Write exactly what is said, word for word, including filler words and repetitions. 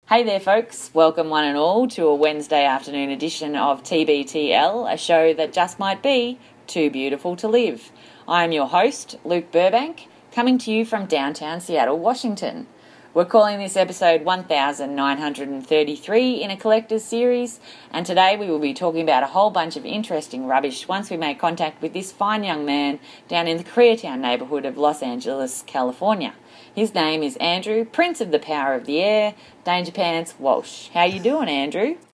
Hey there, folks. Welcome one and all to a Wednesday afternoon edition of T B T L, a show that just might be too beautiful to live. I am your host, Luke Burbank, coming to you from downtown Seattle, Washington. We're calling this episode one thousand nine hundred thirty-three in a collector's series, and today we will be talking about a whole bunch of interesting rubbish once we make contact with this fine young man down in the Koreatown neighbourhood of Los Angeles, California. His name is Andrew, Prince of the Power of the Air, Danger Pants Walsh. How you doing, Andrew?